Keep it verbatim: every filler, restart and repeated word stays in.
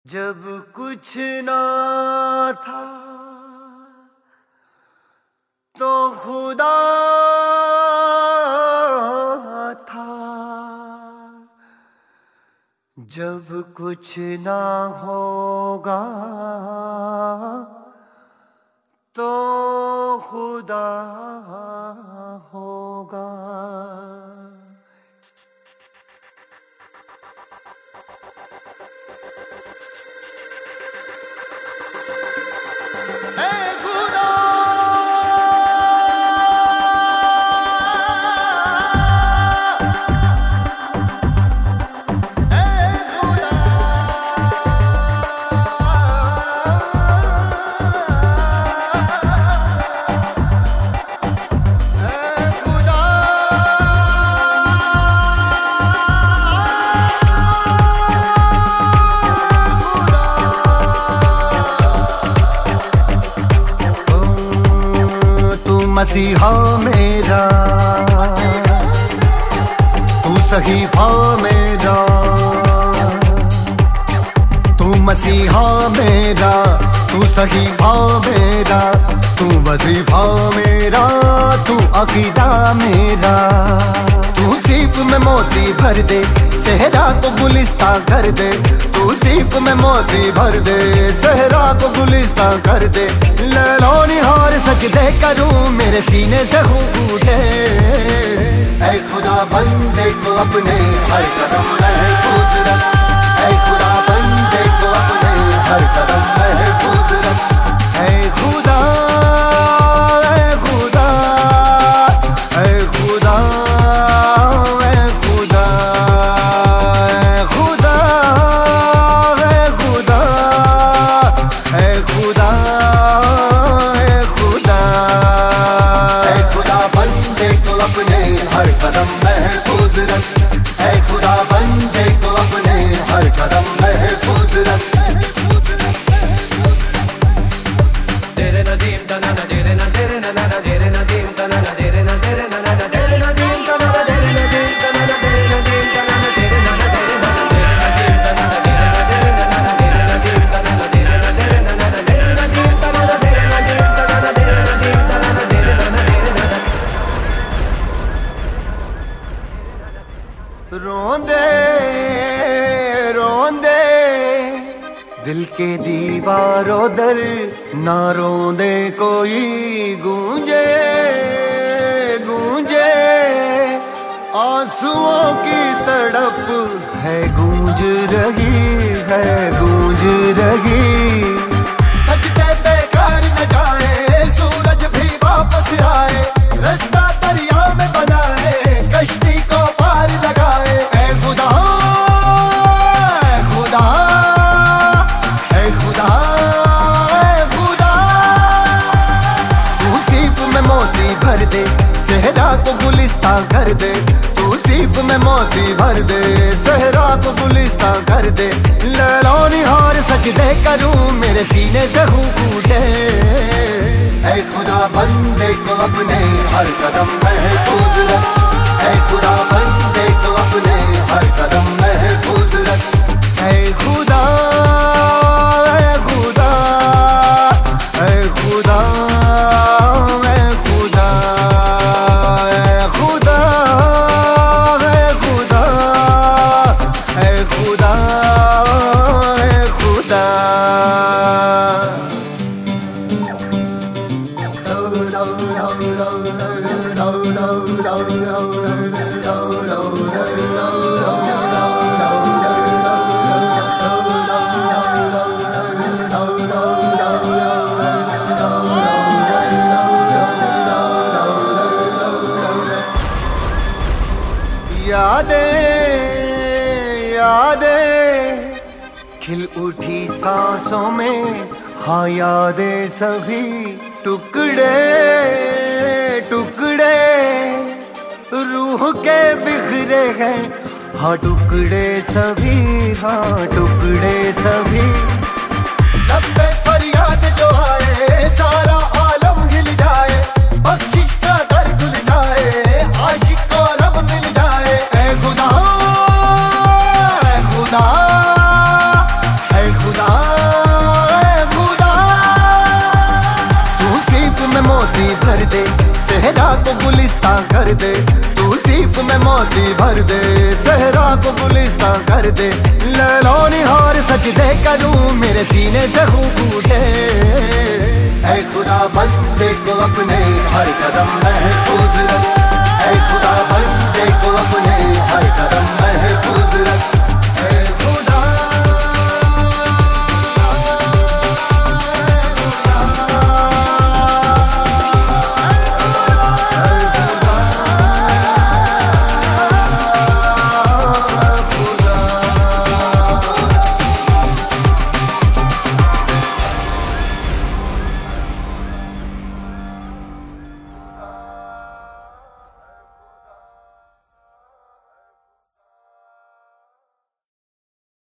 जब कुछ ना था तो खुदा था, जब कुछ ना होगा तो खुदा होगा। मसीहा मेरा तू सहीफा मेरा, तू मसीहा मेरा तू सहीफा मेरा, तू वजीफा मेरा तू अकीदा मेरा। तू सीप में मोती भर दे सहरा को गुलिस्तां कर दे, तू सीप में मोती भर दे सहरा को गुलिस्तां कर दे। लैलो निहार सजदे करूं मेरे सीने से खूब उठे, ऐ खुदा बंदे को अपने हर कदम महफूज रख, ऐ खुदा बंदे को अपने हर कदम महफूज रख। ऐ खुदा ऐ खुदा ऐ खुदा ऐ खुदा ऐ खुदा ऐ खुदा ऐ खुदा ऐ खुदा ऐ खुदा बंदे को अपने हर कदम महफूज रख, ऐ खुदा बंदे को अपने हर कदम महफूज रख। तेरे नदीम तना ना तेरे ना तेरे ना ना तेरे नदीम तना ना तेरे ना तेरे ना ना तेरे नदीम तना ना तेरे नदीम तना ना तेरे नदीम तना ना तेरे ना तेरे ना तेरे नदीम तना ना तेरे ना तेरे ना तेरे नदीम तना ना तेरे ना तेरे ना तेरे नदीम तना ना तेरे नदीम तना ना तेरे नदीम तना ना तेरे ना तेरे ना। रोंदे रोंदे दिल के दीवारों दर ना रोंदे कोई गूंजे गूंजे, आंसुओं की तड़प है गूंज रही है गूंज रही। सजदे बेकार न जाए सूरज भी वापस आए, रास्ता दरिया में बनाए कश्ती को पार लगाए। ऐ खुदा ऐ खुदा ऐ खुदा ऐ खुदा, तू सीप में मोती भर दे सहरा को गुलिस्तां कर दे, तू सीप में मोती भर दे सहरा को गुलिस्तां कर दे। लैलो निहार सजदे करूं मेरे सीने से खूब उठे, ऐ खुदा बंदे को अपने हर कदम महफूज रख, ऐ खुदा बंदे को अपने हर कदम महफूज रख। ऐ खुदा ऐ खुदा ऐ खुदा ऐ खुदा ऐ खुदा ऐ खुदा ऐ खुदा ऐ खुदा। यादें यादें खिल उठी सांसों में, हाँ यादें सभी टुकड़े टुकड़े रूह के बिखरे हैं, हाँ टुकड़े सभी हाँ टुकड़े सभी। तब पे फरियाद जो आए सारा आलम हिल जाए, बख्शिश का दर खुल जाए आशिक को रब मिल जाए। ऐ खुदा ऐ खुदा ऐ खुदा कर दे, सहरा को गुलिस्तां कर दे, तू सीप में मोती भर दे, सहरा को गुलिस्तां कर दे। लैला निहार सजदे करूं मेरे सीने से खूब उठे, ऐ खुदा बंदे को अपने हर कदम महफूज रख।